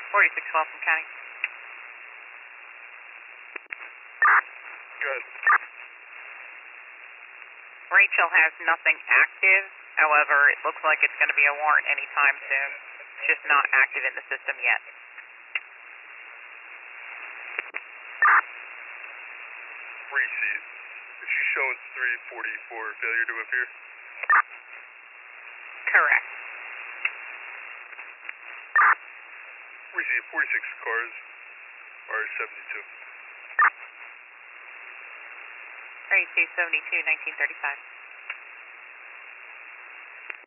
4612 from County. Good. Rachel has nothing active. However, it looks like it's going to be a warrant anytime soon. It's just not active in the system yet. Reese, she's showing 344, failure to appear. Correct. Reese, 46 cars are 72. 3272, 1935.